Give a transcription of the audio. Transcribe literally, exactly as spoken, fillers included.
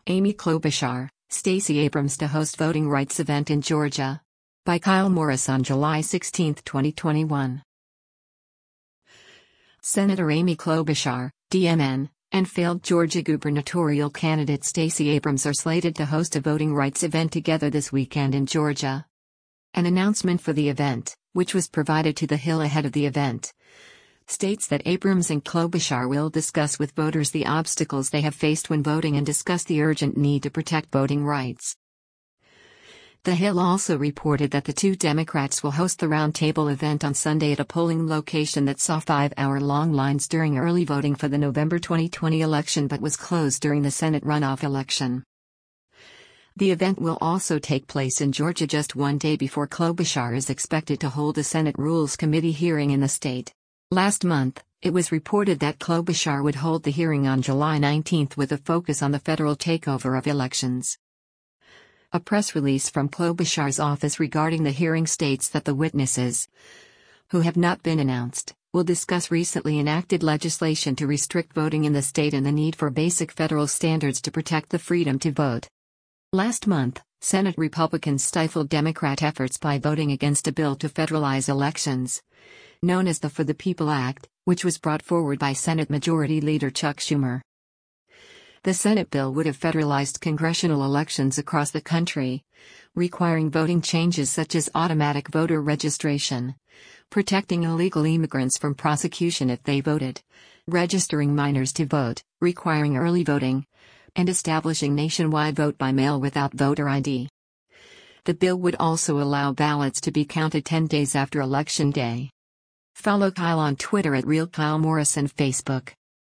Amy Klobuchar, Stacey Abrams to host voting rights event in Georgia. By Kyle Morris on July sixteenth, twenty twenty-one. Senator Amy Klobuchar, D M N, and failed Georgia gubernatorial candidate Stacey Abrams are slated to host a voting rights event together this weekend in Georgia. An announcement for the event, which was provided to The Hill ahead of the event, states that Abrams and Klobuchar will discuss with voters the obstacles they have faced when voting and discuss the urgent need to protect voting rights. The Hill also reported that the two Democrats will host the roundtable event on Sunday at a polling location that saw five-hour-long lines during early voting for the November twenty twenty election but was closed during the Senate runoff election. The event will also take place in Georgia just one day before Klobuchar is expected to hold a Senate Rules Committee hearing in the state. Last month, it was reported that Klobuchar would hold the hearing on July nineteenth with a focus on the federal takeover of elections. A press release from Klobuchar's office regarding the hearing states that the witnesses, who have not been announced, will discuss recently enacted legislation to restrict voting in the state and the need for basic federal standards to protect the freedom to vote. Last month, Senate Republicans stifled Democrat efforts by voting against a bill to federalize elections, known as the For the People Act, which was brought forward by Senate Majority Leader Chuck Schumer. The Senate bill would have federalized congressional elections across the country, requiring voting changes such as automatic voter registration, protecting illegal immigrants from prosecution if they voted, registering minors to vote, requiring early voting, and establishing nationwide vote-by-mail without voter I D. The bill would also allow ballots to be counted ten days after Election Day. Follow Kyle on Twitter at Real Kyle Morris and Facebook.